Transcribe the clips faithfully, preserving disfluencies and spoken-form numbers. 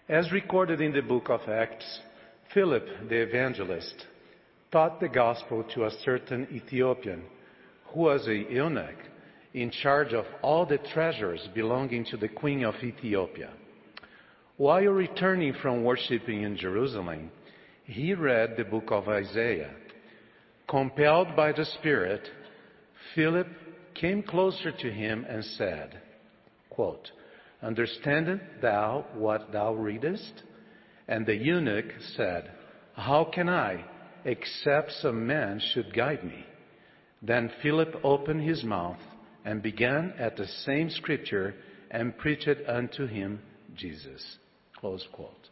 As recorded in the book of Acts, Philip the evangelist taught the gospel to a certain Ethiopian who was a eunuch in charge of all the treasures belonging to the queen of Ethiopia. While returning from worshiping in Jerusalem, he read the book of Isaiah. Compelled by the Spirit, Philip came closer to him and said, quote, "Understandest thou what thou readest?" And the eunuch said, "How can I, except some man should guide me?" Then Philip opened his mouth and began at the same scripture and preached unto him Jesus. Close quote.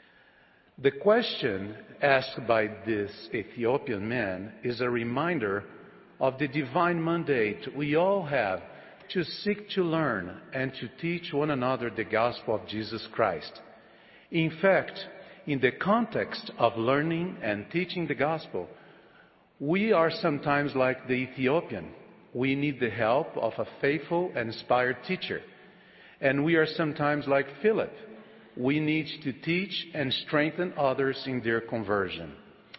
The question asked by this Ethiopian man is a reminder of the divine mandate we all have to seek to learn and to teach one another the gospel of Jesus Christ. In fact, in the context of learning and teaching the gospel, we are sometimes like the Ethiopian. We need the help of a faithful and inspired teacher. And we are sometimes like Philip. We need to teach and strengthen others in their conversion.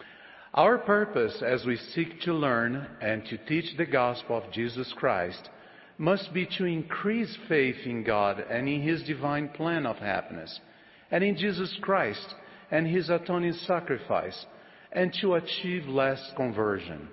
Our purpose as we seek to learn and to teach the gospel of Jesus Christ must be to increase faith in God and in His divine plan of happiness, and in Jesus Christ and His atoning sacrifice, and to achieve less conversion.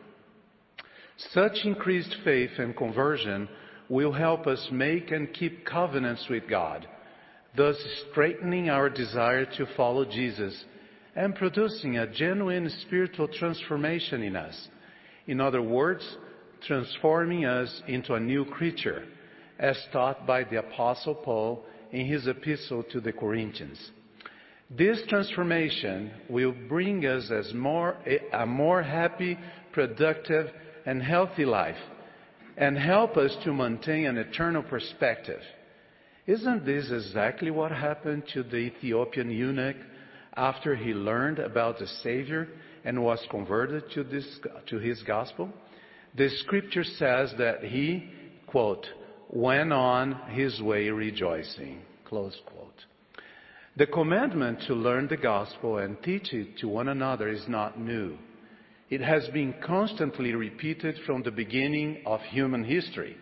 Such increased faith and conversion will help us make and keep covenants with God, thus strengthening our desire to follow Jesus and producing a genuine spiritual transformation in us. In other words, transforming us into a new creature, as taught by the Apostle Paul in his epistle to the Corinthians. This transformation will bring us as more, a more happy, productive, and healthy life, and help us to maintain an eternal perspective. Isn't this exactly what happened to the Ethiopian eunuch after he learned about the Savior and was converted to, this, to his gospel? The scripture says that he, quote, went on his way rejoicing, close quote. The commandment to learn the gospel and teach it to one another is not new. It has been constantly repeated from the beginning of human history.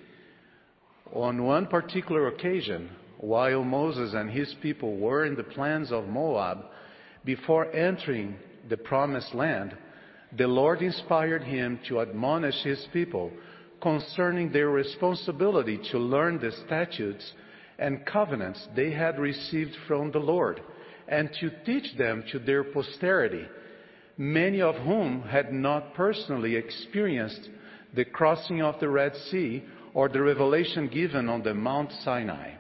On one particular occasion, while Moses and his people were in the plains of Moab, before entering the promised land, the Lord inspired him to admonish his people concerning their responsibility to learn the statutes and covenants they had received from the Lord, and to teach them to their posterity, many of whom had not personally experienced the crossing of the Red Sea or the revelation given on the Mount Sinai.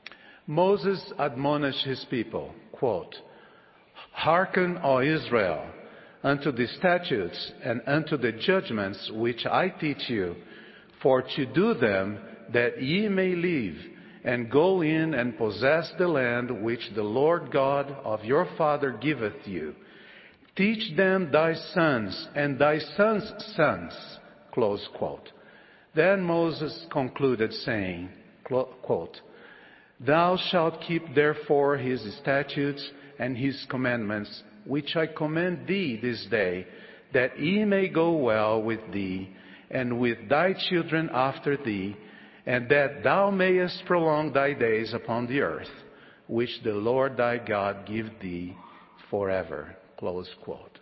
Moses admonished his people, quote, "Hearken, O Israel, unto the statutes and unto the judgments which I teach you, for to do them, that ye may live, and go in and possess the land which the Lord God of your father giveth you. Teach them thy sons and thy sons' sons." Close quote. Then Moses concluded saying, quote, "Thou shalt keep therefore his statutes and his commandments, which I command thee this day, that ye may go well with thee, and with thy children after thee, and that thou mayest prolong thy days upon the earth, which the Lord thy God give thee forever." Close quote.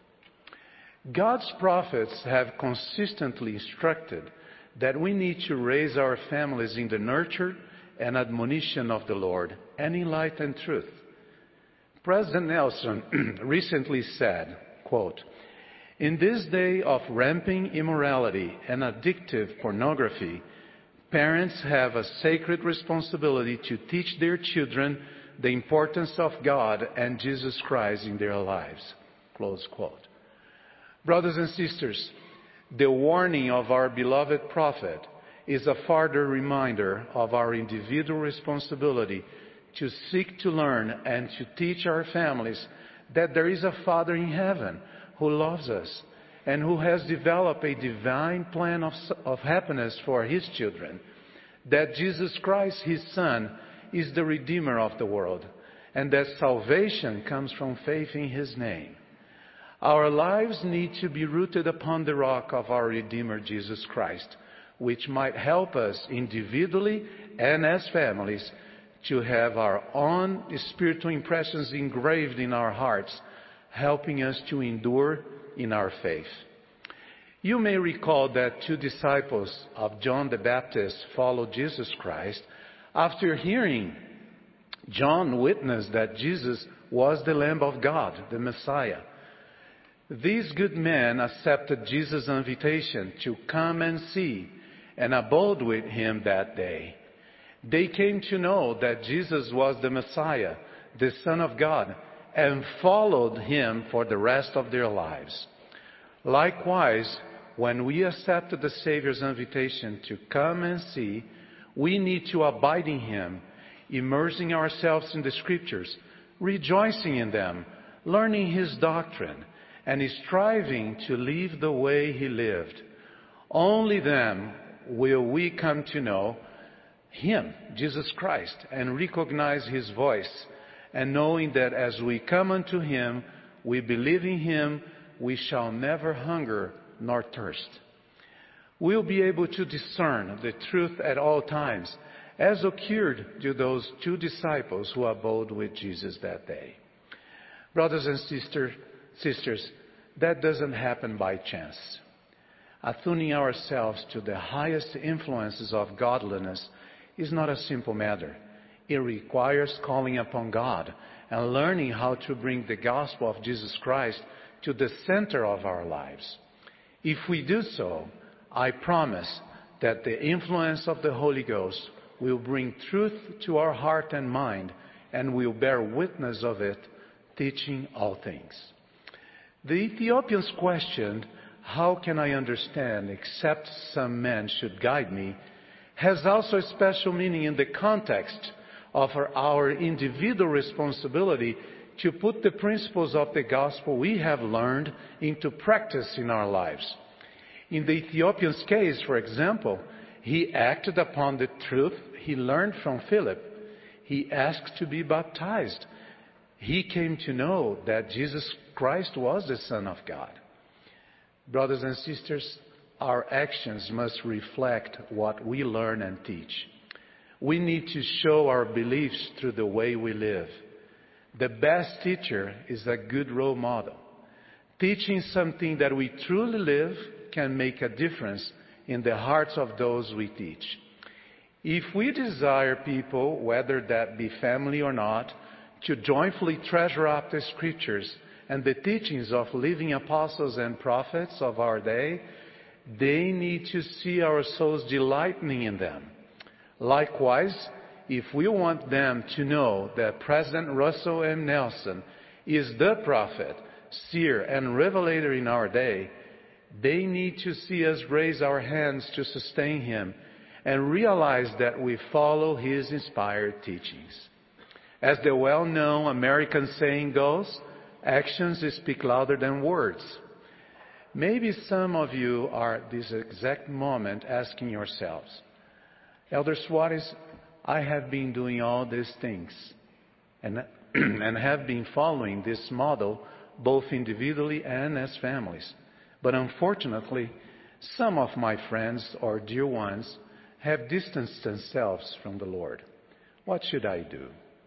God's prophets have consistently instructed that we need to raise our families in the nurture and admonition of the Lord, and in light and truth. President Nelson recently said, quote, "In this day of rampant immorality and addictive pornography, parents have a sacred responsibility to teach their children the importance of God and Jesus Christ in their lives." Close quote. Brothers and sisters, the warning of our beloved prophet is a further reminder of our individual responsibility to seek to learn and to teach our families that there is a Father in heaven who loves us and who has developed a divine plan of, of happiness for His children, that Jesus Christ, His Son, is the Redeemer of the world, and that salvation comes from faith in His name. Our lives need to be rooted upon the rock of our Redeemer, Jesus Christ, which might help us individually and as families to have our own spiritual impressions engraved in our hearts, helping us to endure in our faith. You may recall that two disciples of John the Baptist followed Jesus Christ after hearing John witness that Jesus was the Lamb of God, the Messiah. These good men accepted Jesus' invitation to come and see and abode with Him that day. They came to know that Jesus was the Messiah, the Son of God, and followed Him for the rest of their lives. Likewise, when we accepted the Savior's invitation to come and see, we need to abide in Him, immersing ourselves in the Scriptures, rejoicing in them, learning His doctrine, and striving to live the way He lived. Only then will we come to know Him, Jesus Christ, and recognize His voice, and knowing that as we come unto Him, we believe in Him, we shall never hunger nor thirst. We'll be able to discern the truth at all times, as occurred to those two disciples who abode with Jesus that day. Brothers and sister, sisters, that doesn't happen by chance. Attuning ourselves to the highest influences of godliness is not a simple matter. It requires calling upon God and learning how to bring the gospel of Jesus Christ to the center of our lives. If we do so, I promise that the influence of the Holy Ghost will bring truth to our heart and mind, and will bear witness of it, teaching all things. The Ethiopians questioned, "How can I understand except some man should guide me?" has also a special meaning in the context of our individual responsibility to put the principles of the gospel we have learned into practice in our lives. In the Ethiopian's case, for example, he acted upon the truth he learned from Philip. He asked to be baptized. He came to know that Jesus Christ was the Son of God. Brothers and sisters, our actions must reflect what we learn and teach. We need to show our beliefs through the way we live. The best teacher is a good role model. Teaching something that we truly live can make a difference in the hearts of those we teach. If we desire people, whether that be family or not, to joyfully treasure up the Scriptures and the teachings of living apostles and prophets of our day, they need to see our souls delighting in them. Likewise, if we want them to know that President Russell M. Nelson is the prophet, seer, and revelator in our day, they need to see us raise our hands to sustain him and realize that we follow his inspired teachings. As the well-known American saying goes, actions speak louder than words. Maybe some of you are at this exact moment asking yourselves, Elder Suarez, I have been doing all these things and, and have been following this model both individually and as families. But unfortunately, some of my friends or dear ones have distanced themselves from the Lord. What should I do?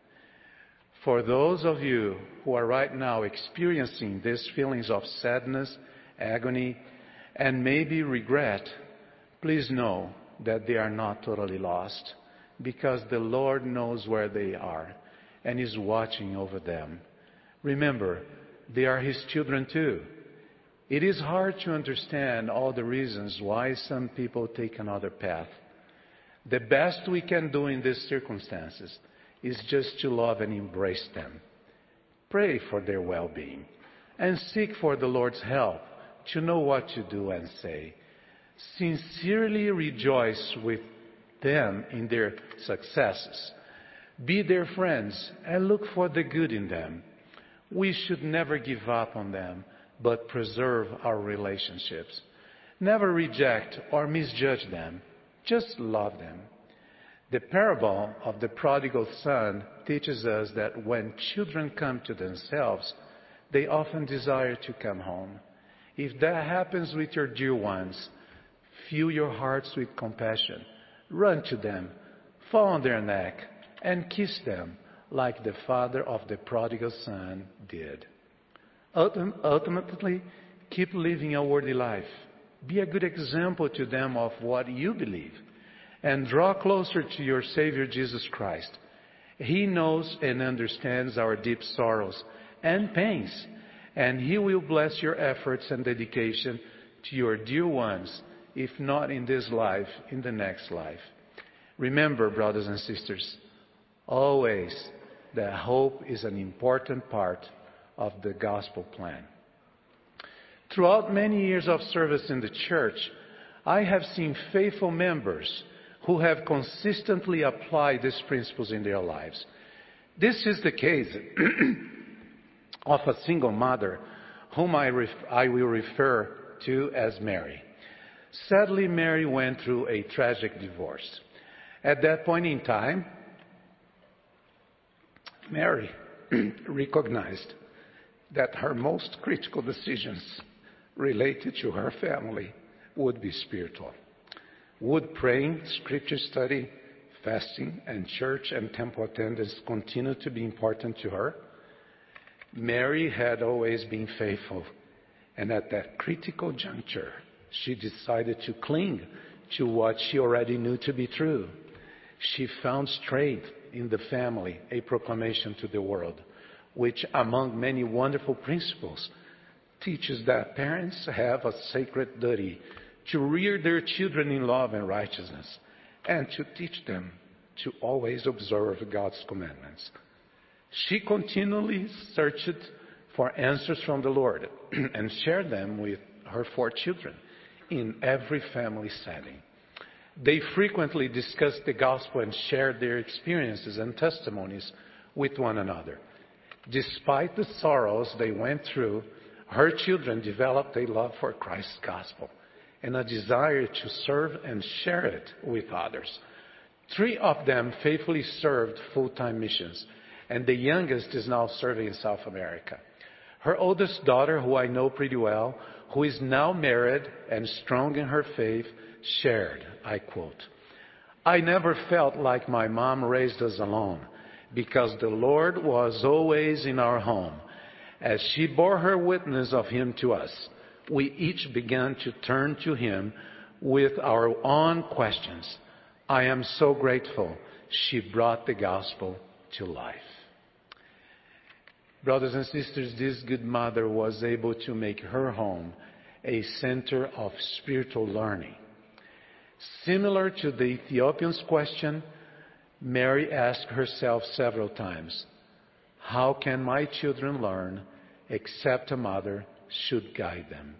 For those of you who are right now experiencing these feelings of sadness, agony, and maybe regret, please know that they are not totally lost, because the Lord knows where they are and is watching over them. Remember, they are His children too. It is hard to understand all the reasons why some people take another path. The best we can do in these circumstances is just to love and embrace them. Pray for their well-being and seek for the Lord's help to know what to do and say. Sincerely rejoice with them in their successes. Be their friends and look for the good in them. We should never give up on them, but preserve our relationships. Never reject or misjudge them. Just love them. The parable of the prodigal son teaches us that when children come to themselves, they often desire to come home. If that happens with your dear ones, fill your hearts with compassion. Run to them, fall on their neck, and kiss them like the father of the prodigal son did. Ultim- ultimately, keep living a worthy life. Be a good example to them of what you believe. And draw closer to your Savior Jesus Christ. He knows and understands our deep sorrows and pains, and He will bless your efforts and dedication to your dear ones, if not in this life, in the next life. Remember, brothers and sisters, always that hope is an important part of the gospel plan. Throughout many years of service in the church, I have seen faithful members who have consistently applied these principles in their lives. This is the case of a single mother whom I, ref- I will refer to as Mary. Sadly, Mary went through a tragic divorce. At that point in time, Mary recognized that her most critical decisions related to her family would be spiritual. Would praying, scripture study, fasting, and church and temple attendance continue to be important to her? Mary had always been faithful, and at that critical juncture, she decided to cling to what she already knew to be true. She found strength in the family, a proclamation to the world, which, among many wonderful principles, teaches that parents have a sacred duty to rear their children in love and righteousness, and to teach them to always observe God's commandments. She continually searched for answers from the Lord and shared them with her four children in every family setting. They frequently discussed the gospel and shared their experiences and testimonies with one another. Despite the sorrows they went through, her children developed a love for Christ's gospel and a desire to serve and share it with others. Three of them faithfully served full-time missions, and the youngest is now serving in South America. Her oldest daughter, who I know pretty well, who is now married and strong in her faith, shared, I quote, "I never felt like my mom raised us alone, because the Lord was always in our home. As she bore her witness of Him to us, we each began to turn to Him with our own questions. I am so grateful she brought the gospel to life." Brothers and sisters, this good mother was able to make her home a center of spiritual learning. Similar to the Ethiopian's question, Mary asked herself several times, "How can my children learn except a mother should guide them?"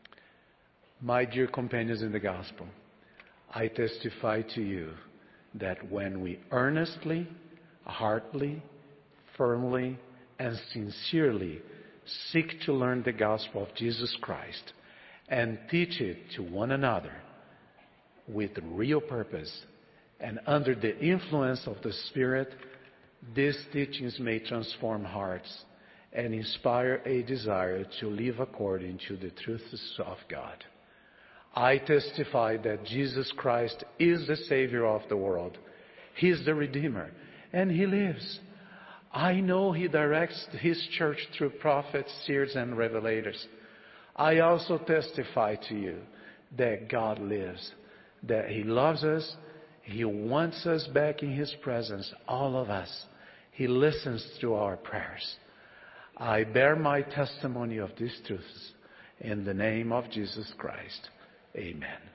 My dear companions in the gospel, I testify to you that when we earnestly, heartily, firmly, and sincerely seek to learn the gospel of Jesus Christ and teach it to one another with real purpose and under the influence of the Spirit, these teachings may transform hearts and inspire a desire to live according to the truths of God. I testify that Jesus Christ is the Savior of the world. He is the Redeemer, and He lives. I know He directs His church through prophets, seers, and revelators. I also testify to you that God lives, that He loves us, He wants us back in His presence, all of us. He listens to our prayers. I bear my testimony of these truths in the name of Jesus Christ. Amen.